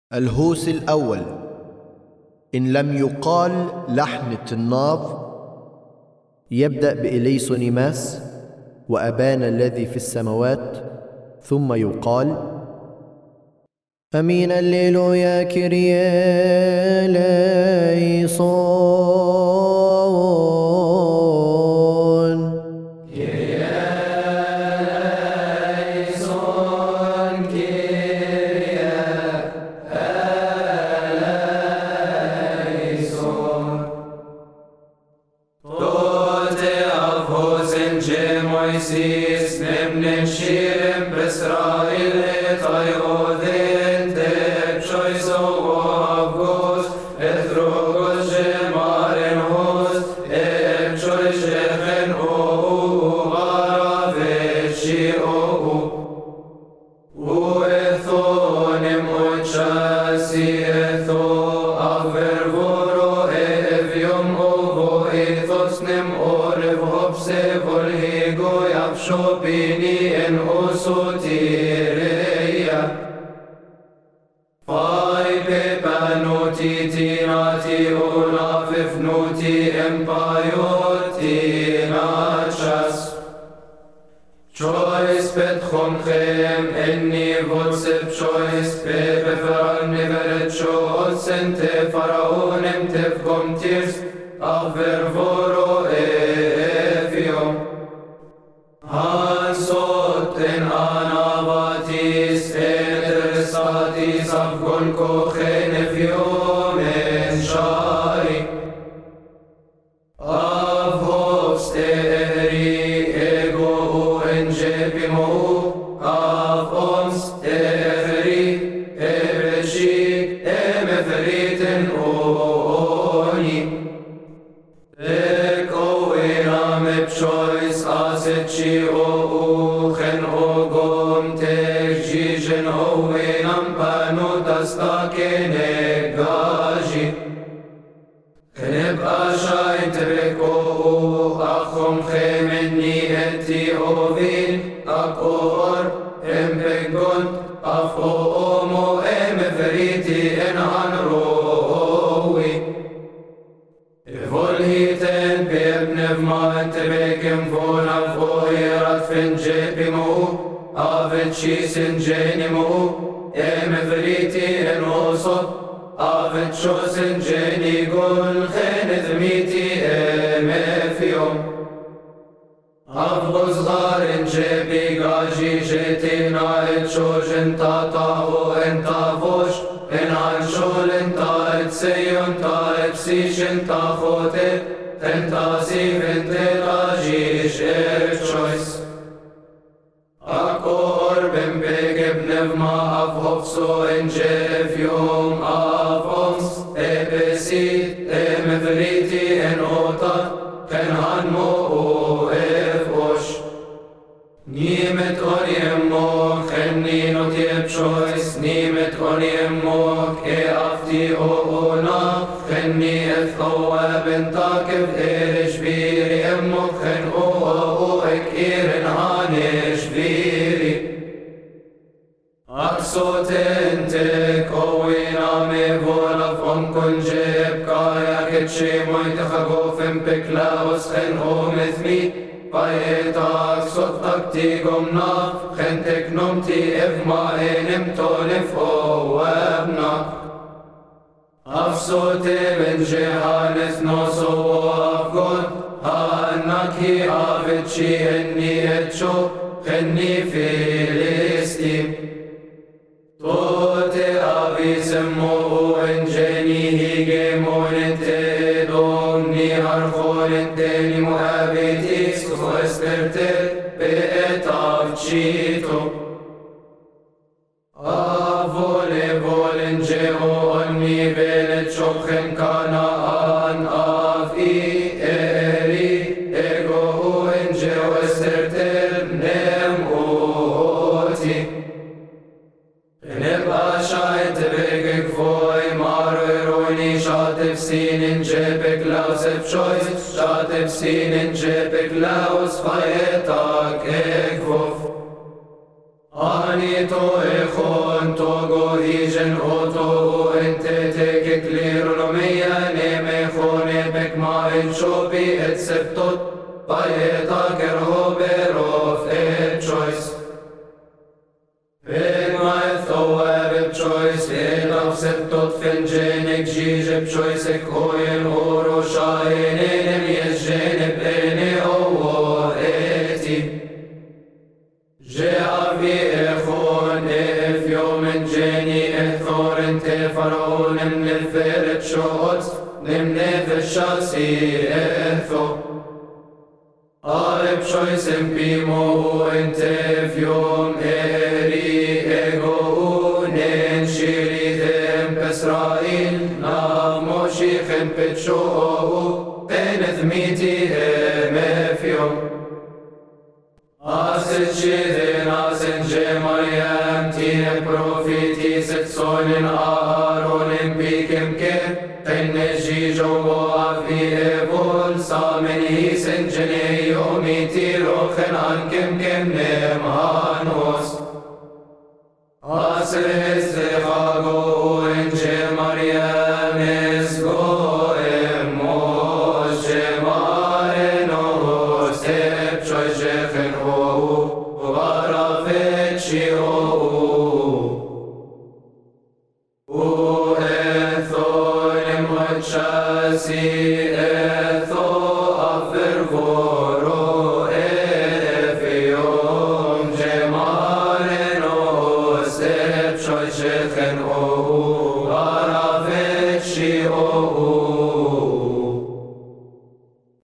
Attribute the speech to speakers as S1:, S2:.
S1: الهوس الأول. إن لم يقال لحن الطناب يبدأ بإليسونيماس وأبانا الذي في السماوات، ثم يقال أمين الليلويا كيريا ليسون
S2: كيريا ليسون كيريا ليسون توتي أفوسن جيمويسيس نمن شيرم بإسرائيل طيوذين تبشويسو وأفغوس إثروغوس جمارن هوس إبشوي شيخن غرافشي وإثونم وتشاسي إثو أفرغورو إفيوم وإثوسنم أورفهبسي فولهيغو يبشو بيني إن أسوتيريا فاي بيبانوتي تيناتي أولاففنوتي إمبايوتي ناتشاس Choice betchom chem enni votsep choice befran niveret choice sente faraonem tefkom tirs avervoro efiom hansot en anavatis interesatis avgon kochen efiom en shari avhofs eri Jepimo avons eferi ebreshik emeferiten oni ekoinam epshois asetchi ochen ogom tekjijen oinam panutas takenegaji Kneb ashain tebeko achom chemeni eti ovin akor embegon afo omo emeferiti en anrowi Evol hiten bebnev ma tebekem von avoyerat fen jepimo avet chisin jenimo emeferiti en osot Avet chosen jeni gol chenet miti emefiom Avgos garen jebi gaji jetina et chosen tata o entavosh En anshol enta et seyon ta et sishen ta chotet Tenta sivente gajish choice Akor bembegeb nevma avhofso en jefiom avons ebesit emeferiti en otat ken hanmo o efosh Nimet oniemmo ken ninot yepshois Nimet oniemmo ke afti o ona ken ni ethoa bentakev erish viri emmo ken o ek iren hanesh viri Aksotente koina me vola von konjeb kaya ketche moite khagofem peklaos chen omethmi paeta aksot takti gomna chen teknomti evma enem tonef o wabna Afsote ben jehanes noso afgon Hanaki avetchi enni etcho Chenni filistim Tote avisemmo enjeni higemonente domni archonente ni muhabitis Esterte beetavcito Avole volenge onni venet chochen kanaan avi eri ego enge esterte nem oti Neb ashain tebegek voi mareroni shatef sinin jepek laus epshois shatef sinin jepek laus fayetak ekvof Ani to echon to go hijen oto et septot, Paeta kerho berof et choice. Pegma et thoer et choice, et of septot fengenek jijep choice ek oyen oro shaen enem yesjenep ene ovo eti. Je avi echon ef yomen jeni et thoren te faraonem neferet shots, nem nefeshasi etho. Arep choisem pimo entef yom eri ego unen shirithem pesrail nav moshichem petshou eneth mitihem efyom. Asen shithin asen Mariam tine prophetis et sonen Aaronim pikem ket Tenne jijogo avi evol samen hisen jene yomi tirochen ankem kem nem hanos. Asen